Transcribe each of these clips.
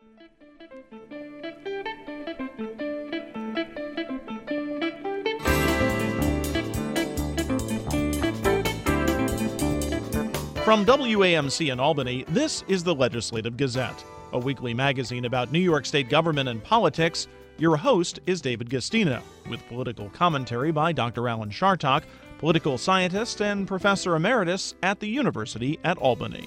From WAMC in Albany, this is the Legislative Gazette, a weekly magazine about New York State government and politics. Your host is David Gastina, with political commentary by Dr. Alan Chartock, political scientist and professor emeritus at the University at Albany.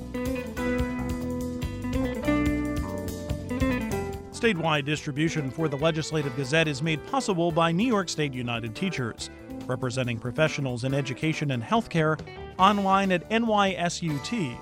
Statewide distribution for the Legislative Gazette is made possible by New York State United Teachers, representing professionals in education and healthcare, online at nysut.org.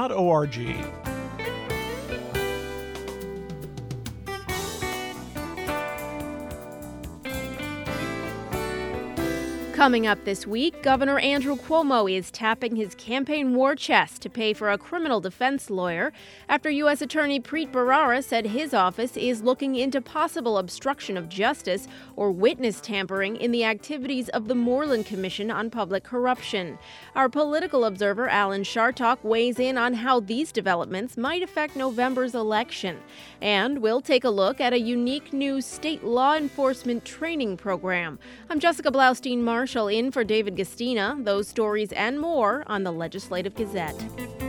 Coming up this week, Governor Andrew Cuomo is tapping his campaign war chest to pay for a criminal defense lawyer after U.S. Attorney Preet Bharara said his office is looking into possible obstruction of justice or witness tampering in the activities of the Moreland Commission on Public Corruption. Our political observer Alan Chartock weighs in on how these developments might affect November's election. And we'll take a look at a unique new state law enforcement training program. I'm Jessica Blaustein-Marshall in for David Gastina. Those stories and more on the Legislative Gazette.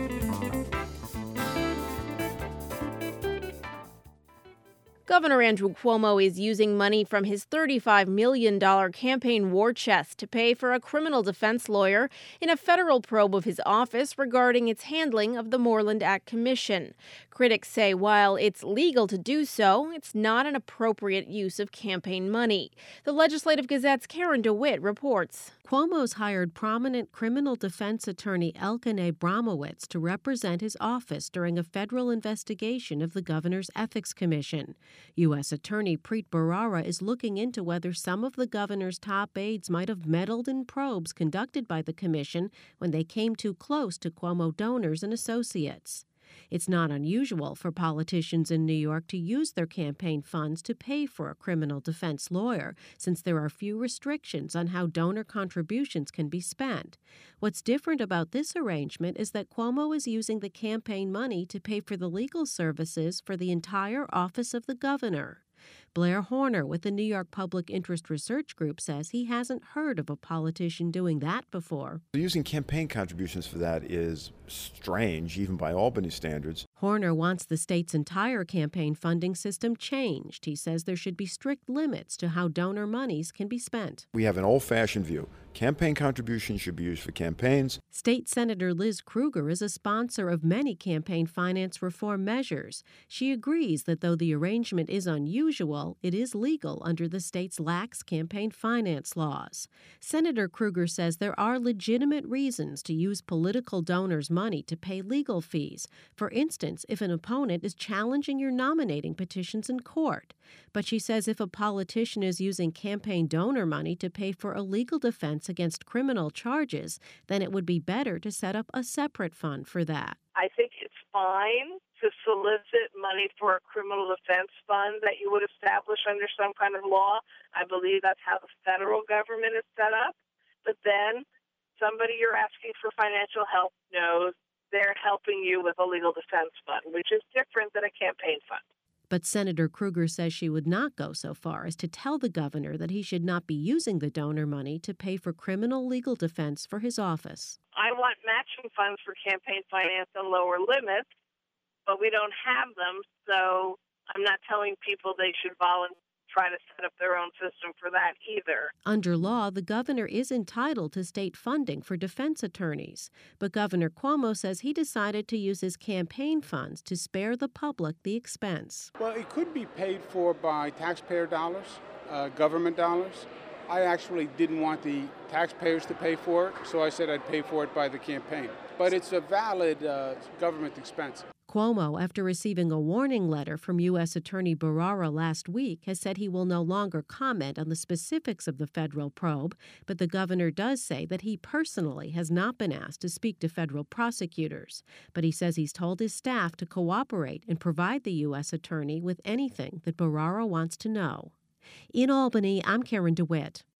Governor Andrew Cuomo is using money from his $35 million campaign war chest to pay for a criminal defense lawyer in a federal probe of his office regarding its handling of the Moreland Act Commission. Critics say while it's legal to do so, it's not an appropriate use of campaign money. The Legislative Gazette's Karen DeWitt reports. Cuomo's hired prominent criminal defense attorney Elkanah Abramowitz to represent his office during a federal investigation of the governor's ethics commission. U.S. Attorney Preet Bharara is looking into whether some of the governor's top aides might have meddled in probes conducted by the commission when they came too close to Cuomo donors and associates. It's not unusual for politicians in New York to use their campaign funds to pay for a criminal defense lawyer, since there are few restrictions on how donor contributions can be spent. What's different about this arrangement is that Cuomo is using the campaign money to pay for the legal services for the entire office of the governor. Blair Horner with the New York Public Interest Research Group says he hasn't heard of a politician doing that before. Using campaign contributions for that is strange, even by Albany standards. Horner wants the state's entire campaign funding system changed. He says there should be strict limits to how donor monies can be spent. We have an old-fashioned view. Campaign contributions should be used for campaigns. State Senator Liz Krueger is a sponsor of many campaign finance reform measures. She agrees that though the arrangement is unusual, it is legal under the state's lax campaign finance laws. Senator Krueger says there are legitimate reasons to use political donors' money to pay legal fees. For instance, if an opponent is challenging your nominating petitions in court. But she says if a politician is using campaign donor money to pay for a legal defense against criminal charges, then it would be better to set up a separate fund for that. I think it's fine to solicit money for a criminal defense fund that you would establish under some kind of law. I believe that's how the federal government is set up. But then somebody you're asking for financial help knows they're helping you with a legal defense fund, which is different than a campaign fund. But Senator Krueger says she would not go so far as to tell the governor that he should not be using the donor money to pay for criminal legal defense for his office. I want matching funds for campaign finance and lower limits, but we don't have them, so I'm not telling people they should try to set up their own system for that either. Under law, the governor is entitled to state funding for defense attorneys, but Governor Cuomo says he decided to use his campaign funds to spare the public the expense. Well, it could be paid for by taxpayer dollars, government dollars. I actually didn't want the taxpayers to pay for it, so I said I'd pay for it by the campaign. But it's a valid government expense. Cuomo, after receiving a warning letter from U.S. Attorney Bharara last week, has said he will no longer comment on the specifics of the federal probe, but the governor does say that he personally has not been asked to speak to federal prosecutors. But he says he's told his staff to cooperate and provide the U.S. attorney with anything that Bharara wants to know. In Albany, I'm Karen DeWitt.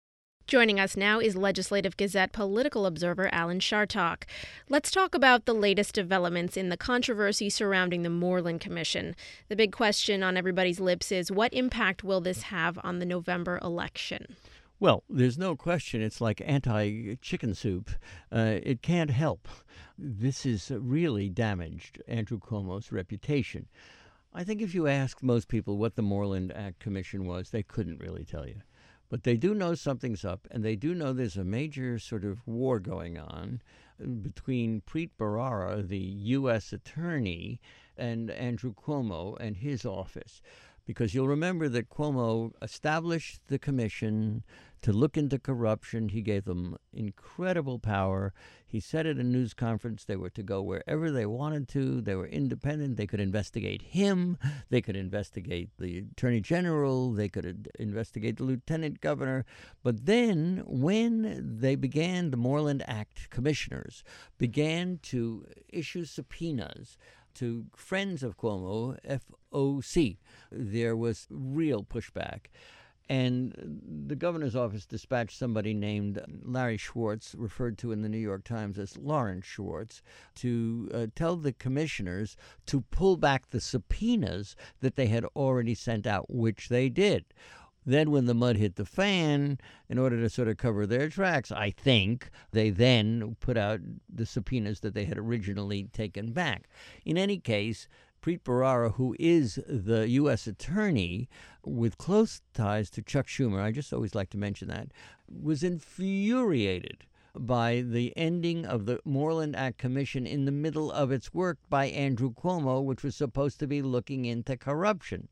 Joining us now is Legislative Gazette political observer Alan Chartock. Let's talk about the latest developments in the controversy surrounding the Moreland Commission. The big question on everybody's lips is, what impact will this have on the November election? Well, there's no question it's like anti-chicken soup. It can't help. This has really damaged Andrew Cuomo's reputation. I think if you asked most people what the Moreland Act Commission was, they couldn't really tell you. But they do know something's up, and they do know there's a major sort of war going on between Preet Bharara, the U.S. attorney, and Andrew Cuomo and his office. Because you'll remember that Cuomo established the commission to look into corruption. He gave them incredible power. He said at a news conference they were to go wherever they wanted to. They were independent. They could investigate him. They could investigate the attorney general. They could investigate the lieutenant governor. But then when they began, the Moreland Act commissioners began to issue subpoenas to friends of Cuomo, FOC, there was real pushback. And the governor's office dispatched somebody named Larry Schwartz, referred to in the New York Times as Lawrence Schwartz, to tell the commissioners to pull back the subpoenas that they had already sent out, which they did. Then when the mud hit the fan, in order to sort of cover their tracks, I think, they then put out the subpoenas that they had originally taken back. In any case, Preet Bharara, who is the U.S. attorney with close ties to Chuck Schumer, I just always like to mention that, was infuriated by the ending of the Moreland Act Commission in the middle of its work by Andrew Cuomo, which was supposed to be looking into corruption.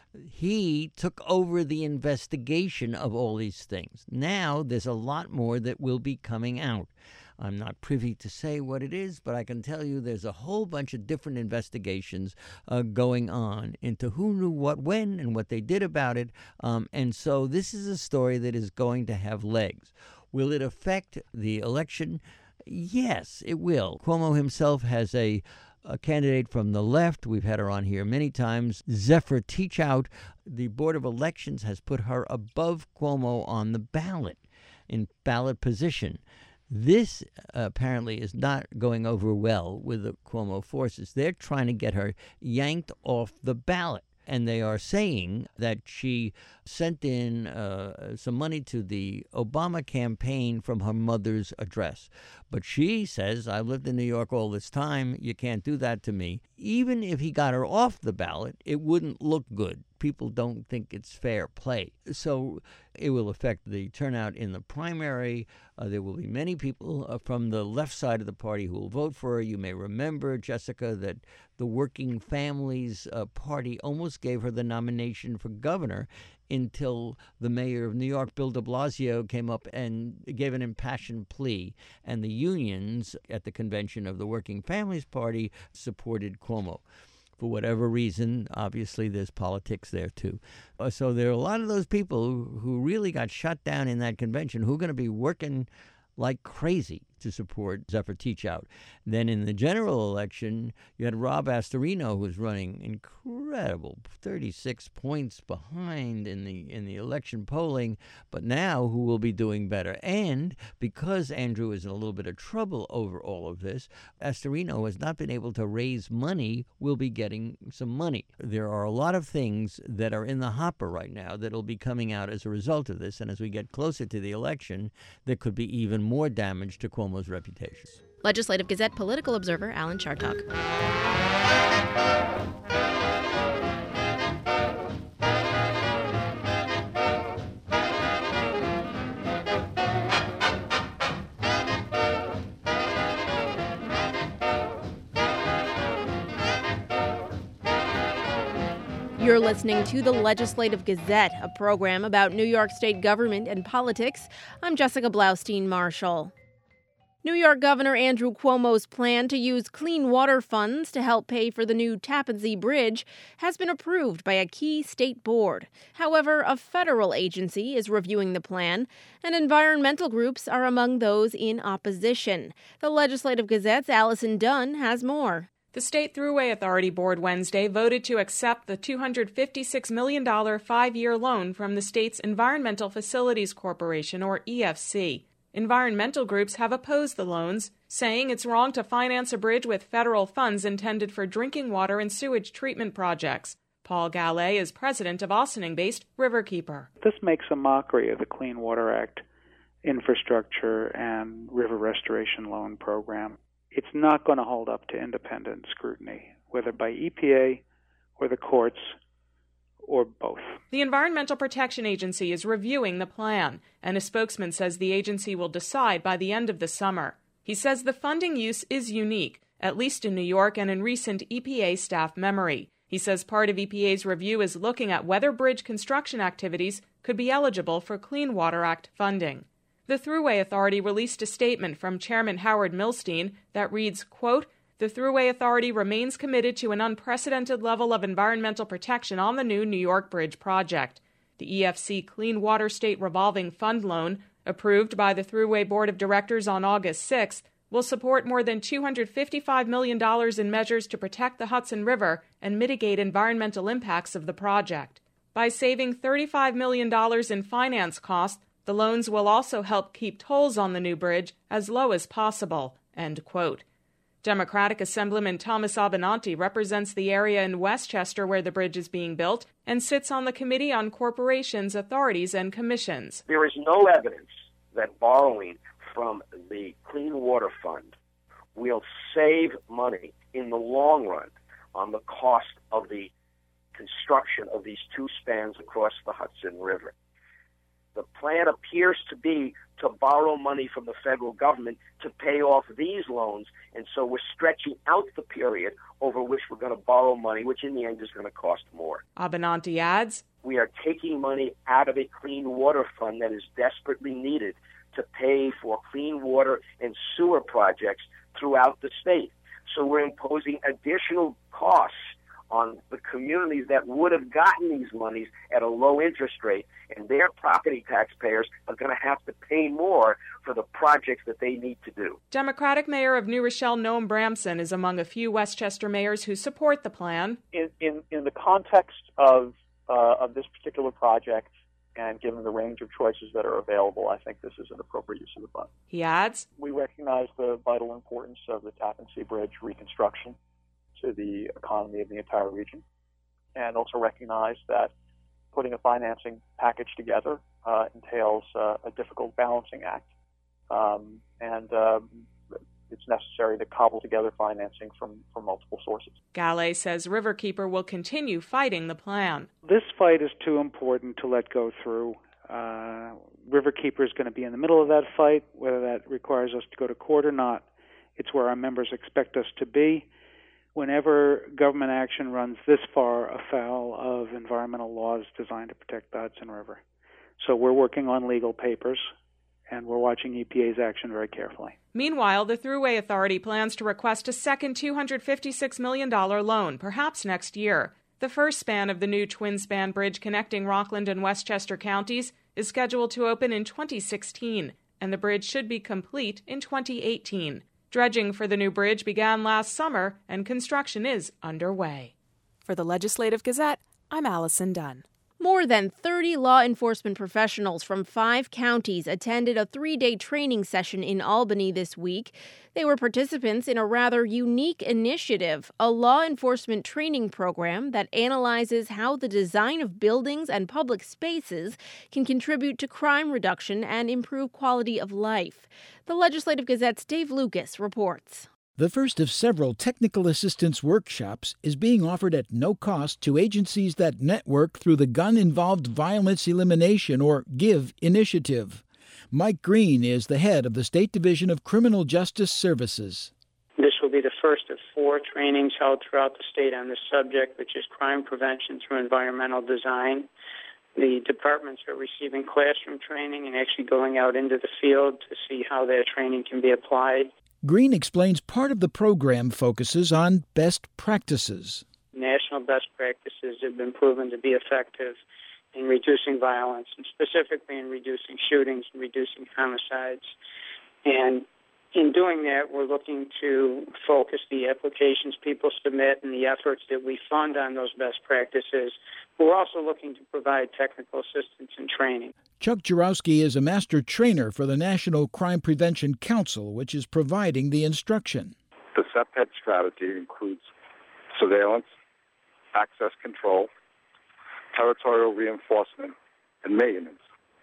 He took over the investigation of all these things. Now there's a lot more that will be coming out. I'm not privy to say what it is, but I can tell you there's a whole bunch of different investigations going on into who knew what when and what they did about it. And so this is a story that is going to have legs. Will it affect the election? Yes, it will. Cuomo himself has a candidate from the left. We've had her on here many times. Zephyr Teachout. The Board of Elections has put her above Cuomo on the ballot, in ballot position. This apparently is not going over well with the Cuomo forces. They're trying to get her yanked off the ballot. And they are saying that she sent in some money to the Obama campaign from her mother's address. But she says, I lived in New York all this time. You can't do that to me. Even if he got her off the ballot, it wouldn't look good. People don't think it's fair play. So it will affect the turnout in the primary. There will be many people from the left side of the party who will vote for her. You may remember, Jessica, that the Working Families Party almost gave her the nomination for governor until the mayor of New York, Bill de Blasio, came up and gave an impassioned plea. And the unions at the convention of the Working Families Party supported Cuomo. For whatever reason, obviously there's politics there too. So there are a lot of those people who really got shut down in that convention who are going to be working like crazy to support Zephyr Teachout. Then in the general election, you had Rob Astorino, who was running incredible, 36 points behind in the election polling, but now who will be doing better. And because Andrew is in a little bit of trouble over all of this, Astorino has not been able to raise money, will be getting some money. There are a lot of things that are in the hopper right now that will be coming out as a result of this, and as we get closer to the election, there could be even more damage to Cuomo's reputation. Legislative Gazette political observer Alan Chartock. You're listening to the Legislative Gazette, a program about New York State government and politics. I'm Jessica Blaustein-Marshall. New York Governor Andrew Cuomo's plan to use clean water funds to help pay for the new Tappan Zee Bridge has been approved by a key state board. However, a federal agency is reviewing the plan, and environmental groups are among those in opposition. The Legislative Gazette's Allison Dunn has more. The State Thruway Authority Board Wednesday voted to accept the $256 million 5-year loan from the state's Environmental Facilities Corporation, or EFC. Environmental groups have opposed the loans, saying it's wrong to finance a bridge with federal funds intended for drinking water and sewage treatment projects. Paul Gallet is president of Ossining-based Riverkeeper. This makes a mockery of the Clean Water Act infrastructure and river restoration loan program. It's not going to hold up to independent scrutiny, whether by EPA or the courts or both. The Environmental Protection Agency is reviewing the plan, and a spokesman says the agency will decide by the end of the summer. He says the funding use is unique, at least in New York and in recent EPA staff memory. He says part of EPA's review is looking at whether bridge construction activities could be eligible for Clean Water Act funding. The Thruway Authority released a statement from Chairman Howard Milstein that reads, quote, "The Thruway Authority remains committed to an unprecedented level of environmental protection on the new New York Bridge project. The EFC Clean Water State Revolving Fund loan, approved by the Thruway Board of Directors on August 6th, will support more than $255 million in measures to protect the Hudson River and mitigate environmental impacts of the project. By saving $35 million in finance costs, the loans will also help keep tolls on the new bridge as low as possible," end quote. Democratic Assemblyman Thomas Abenanti represents the area in Westchester where the bridge is being built and sits on the Committee on Corporations, Authorities, and Commissions. There is no evidence that borrowing from the Clean Water Fund will save money in the long run on the cost of the construction of these two spans across the Hudson River. The plan appears to be to borrow money from the federal government to pay off these loans, and so we're stretching out the period over which we're going to borrow money, which in the end is going to cost more. Abenanti adds, "We are taking money out of a clean water fund that is desperately needed to pay for clean water and sewer projects throughout the state. So we're imposing additional costs on the communities that would have gotten these monies at a low interest rate, and their property taxpayers are going to have to pay more for the projects that they need to do." Democratic Mayor of New Rochelle, Noam Bramson, is among a few Westchester mayors who support the plan. In the context of this particular project, and given the range of choices that are available, I think this is an appropriate use of the fund. He adds, "We recognize the vital importance of the Tappan Zee Bridge reconstruction to the economy of the entire region, and also recognize that putting a financing package together entails a difficult balancing act, and it's necessary to cobble together financing from multiple sources." Gallet says Riverkeeper will continue fighting the plan. This fight is too important to let go through. Riverkeeper is going to be in the middle of that fight, whether that requires us to go to court or not. It's where our members expect us to be. Whenever government action runs this far afoul of environmental laws designed to protect the Hudson River. So we're working on legal papers, and we're watching EPA's action very carefully. Meanwhile, the Thruway Authority plans to request a second $256 million loan, perhaps next year. The first span of the new twin-span bridge connecting Rockland and Westchester counties is scheduled to open in 2016, and the bridge should be complete in 2018. Dredging for the new bridge began last summer, and construction is underway. For the Legislative Gazette, I'm Allison Dunn. More than 30 law enforcement professionals from 5 counties attended a 3-day training session in Albany this week. They were participants in a rather unique initiative, a law enforcement training program that analyzes how the design of buildings and public spaces can contribute to crime reduction and improve quality of life. The Legislative Gazette's Dave Lucas reports. The first of several technical assistance workshops is being offered at no cost to agencies that network through the Gun-Involved Violence Elimination, or GIVE, initiative. Mike Green is the head of the State Division of Criminal Justice Services. This will be the first of 4 trainings held throughout the state on this subject, which is crime prevention through environmental design. The departments are receiving classroom training and actually going out into the field to see how that training can be applied. Green explains part of the program focuses on best practices. National best practices have been proven to be effective in reducing violence, and specifically in reducing shootings and reducing homicides. And In doing that, we're looking to focus the applications people submit and the efforts that we fund on those best practices. We're also looking to provide technical assistance and training. Chuck Jarowski is a master trainer for the National Crime Prevention Council, which is providing the instruction. The CEPED strategy includes surveillance, access control, territorial reinforcement, and maintenance.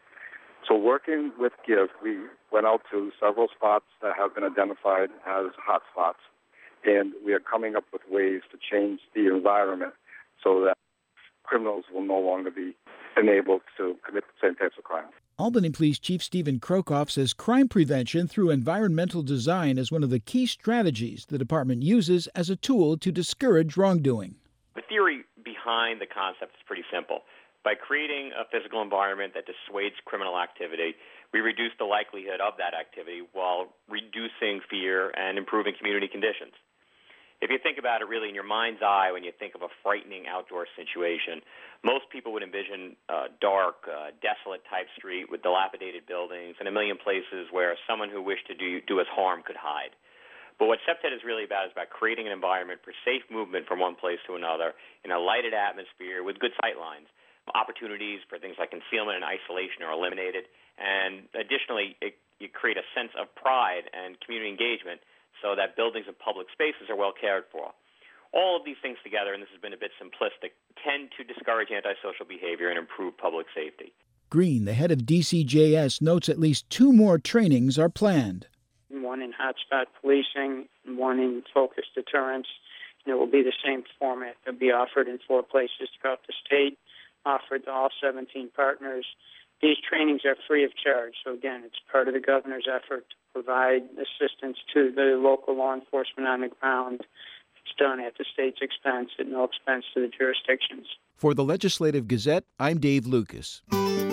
So working with GIVE, we went out to several spots that have been identified as hot spots, and we are coming up with ways to change the environment so that criminals will no longer be enabled to commit the same types of crimes. Albany Police Chief Stephen Krokoff says crime prevention through environmental design is one of the key strategies the department uses as a tool to discourage wrongdoing. The theory behind the concept is pretty simple. By creating a physical environment that dissuades criminal activity, we reduce the likelihood of that activity while reducing fear and improving community conditions. If you think about it really in your mind's eye when you think of a frightening outdoor situation, most people would envision a dark, desolate type street with dilapidated buildings and a million places where someone who wished to do us harm could hide. But what CEPTED is really about is about creating an environment for safe movement from one place to another in a lighted atmosphere with good sight lines. Opportunities for things like concealment and isolation are eliminated, and additionally, you create a sense of pride and community engagement so that buildings and public spaces are well cared for. All of these things together, and this has been a bit simplistic, tend to discourage antisocial behavior and improve public safety. Green, the head of DCJS, notes at least 2 more trainings are planned. One in hotspot policing, and one in focus deterrence. And it will be the same format. They'll be offered in 4 places throughout the state, offered to all 17 partners. These trainings are free of charge. So again, it's part of the governor's effort to provide assistance to the local law enforcement on the ground. It's done at the state's expense, at no expense to the jurisdictions. For the Legislative Gazette, I'm Dave Lucas.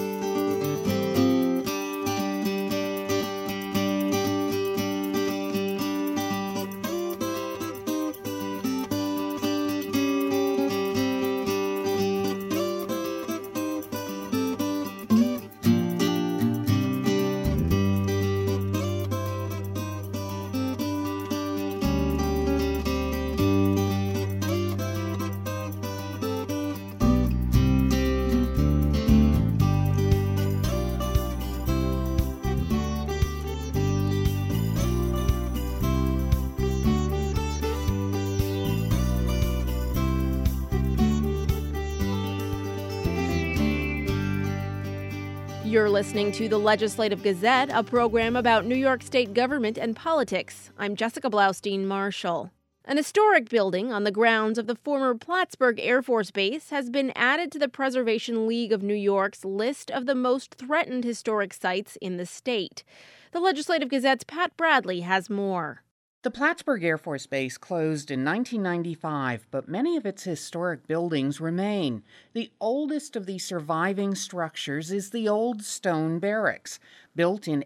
You're listening to the Legislative Gazette, a program about New York State government and politics. I'm Jessica Blaustein Marshall. An historic building on the grounds of the former Plattsburgh Air Force Base has been added to the Preservation League of New York's list of the most threatened historic sites in the state. The Legislative Gazette's Pat Bradley has more. The Plattsburgh Air Force Base closed in 1995, but many of its historic buildings remain. The oldest of the surviving structures is the Old Stone Barracks. Built in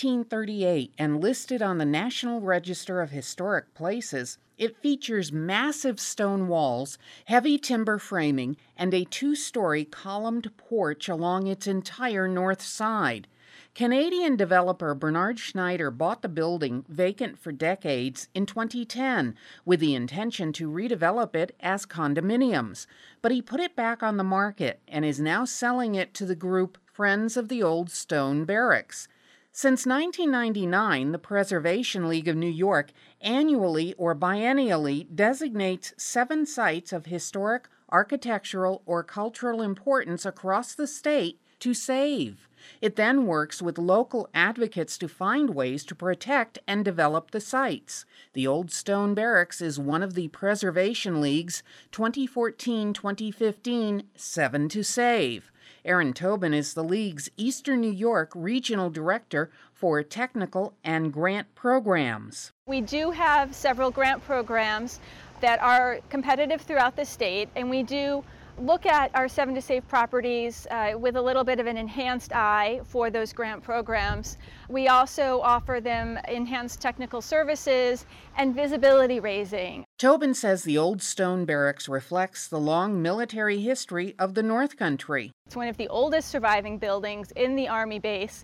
1838 and listed on the National Register of Historic Places, it features massive stone walls, heavy timber framing, and a 2-story columned porch along its entire north side. Canadian developer Bernard Schneider bought the building, vacant for decades, in 2010 with the intention to redevelop it as condominiums. But he put it back on the market and is now selling it to the group Friends of the Old Stone Barracks. Since 1999, the Preservation League of New York annually or biennially designates 7 sites of historic, architectural, or cultural importance across the state to save. It then works with local advocates to find ways to protect and develop the sites. The Old Stone Barracks is one of the Preservation League's 2014-2015 7 to Save. Erin Tobin is the League's Eastern New York Regional Director for Technical and Grant Programs. We do have several grant programs that are competitive throughout the state, and we do look at our 7 to Save properties with a little bit of an enhanced eye for those grant programs. We also offer them enhanced technical services and visibility raising. Tobin says the Old Stone Barracks reflects the long military history of the North Country. It's one of the oldest surviving buildings in the Army base,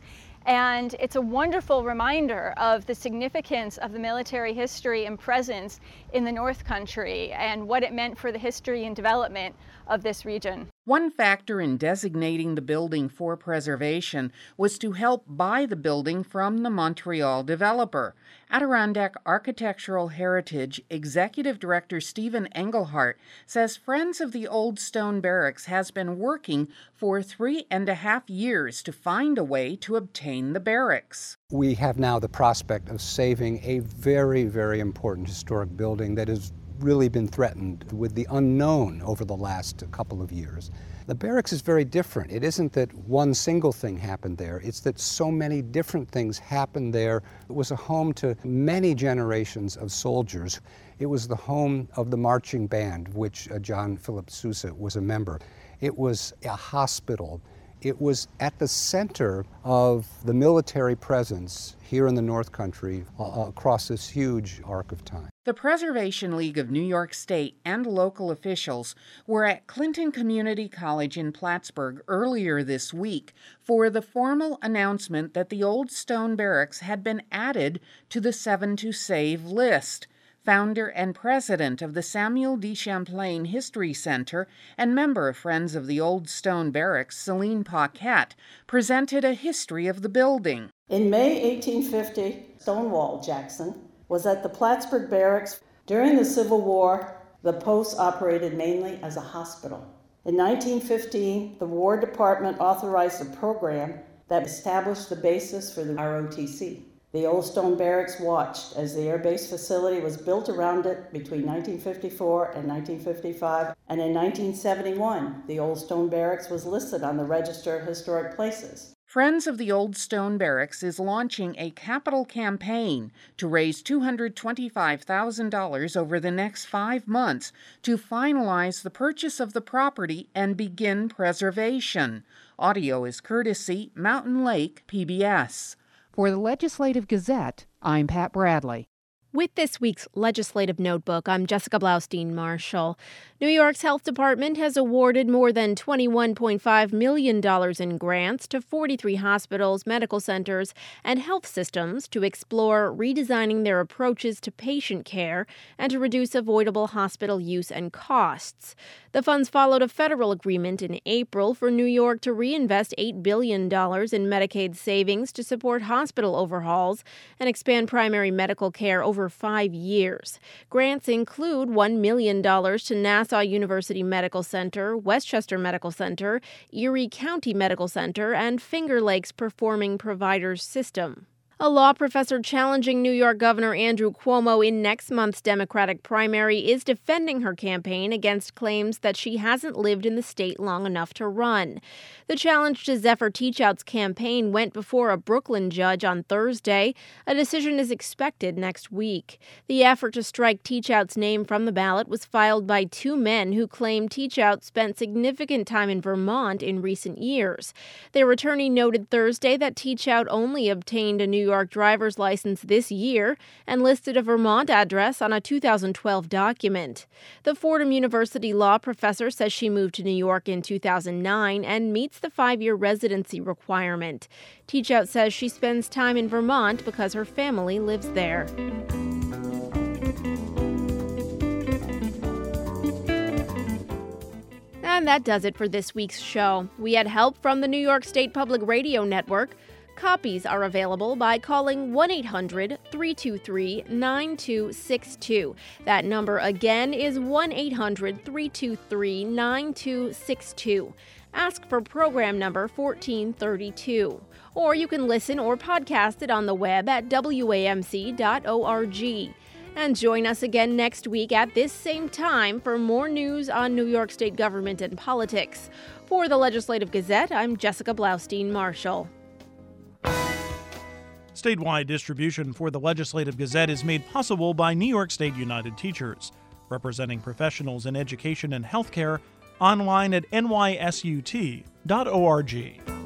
And it's a wonderful reminder of the significance of the military history and presence in the North Country and what it meant for the history and development of this region. One factor in designating the building for preservation was to help buy the building from the Montreal developer. Adirondack Architectural Heritage Executive Director Stephen Engelhardt says Friends of the Old Stone Barracks has been working for 3.5 years to find a way to obtain the barracks. We have now the prospect of saving a very, very important historic building that has really been threatened with the unknown over the last couple of years. The barracks is very different. It isn't that one single thing happened there, it's that so many different things happened there. It was a home to many generations of soldiers. It was the home of the marching band, which John Philip Sousa was a member. It was a hospital. It was at the center of the military presence here in the North Country across this huge arc of time. The Preservation League of New York State and local officials were at Clinton Community College in Plattsburgh earlier this week for the formal announcement that the Old Stone Barracks had been added to the 7 to Save list. Founder and president of the Samuel D. Champlain History Center and member of Friends of the Old Stone Barracks, Celine Paquette, presented a history of the building. In May 1850, Stonewall Jackson was at the Plattsburgh Barracks. During the Civil War, the post operated mainly as a hospital. In 1915, the War Department authorized a program that established the basis for the ROTC. The Old Stone Barracks watched as the Air Base facility was built around it between 1954 and 1955, and in 1971, the Old Stone Barracks was listed on the Register of Historic Places. Friends of the Old Stone Barracks is launching a capital campaign to raise $225,000 over the next 5 months to finalize the purchase of the property and begin preservation. Audio is courtesy Mountain Lake PBS. For the Legislative Gazette, I'm Pat Bradley. With this week's Legislative Notebook, I'm Jessica Blaustein-Marshall. New York's Health Department has awarded more than $21.5 million in grants to 43 hospitals, medical centers, and health systems to explore redesigning their approaches to patient care and to reduce avoidable hospital use and costs. The funds followed a federal agreement in April for New York to reinvest $8 billion in Medicaid savings to support hospital overhauls and expand primary medical care over 5 years. Grants include $1 million to Nassau University Medical Center, Westchester Medical Center, Erie County Medical Center, and Finger Lakes Performing Providers System. A law professor challenging New York Governor Andrew Cuomo in next month's Democratic primary is defending her campaign against claims that she hasn't lived in the state long enough to run. The challenge to Zephyr Teachout's campaign went before a Brooklyn judge on Thursday. A decision is expected next week. The effort to strike Teachout's name from the ballot was filed by 2 men who claim Teachout spent significant time in Vermont in recent years. Their attorney noted Thursday that Teachout only obtained a New York driver's license this year and listed a Vermont address on a 2012 document. The Fordham University law professor says she moved to New York in 2009 and meets the 5-year residency requirement. Teachout says she spends time in Vermont because her family lives there. And that does it for this week's show. We had help from the New York State Public Radio Network. Copies are available by calling 1-800-323-9262. That number again is 1-800-323-9262. Ask for program number 1432. Or you can listen or podcast it on the web at wamc.org. And join us again next week at this same time for more news on New York State government and politics. For the Legislative Gazette, I'm Jessica Blaustein-Marshall. Statewide distribution for the Legislative Gazette is made possible by New York State United Teachers, representing professionals in education and healthcare, online at nysut.org.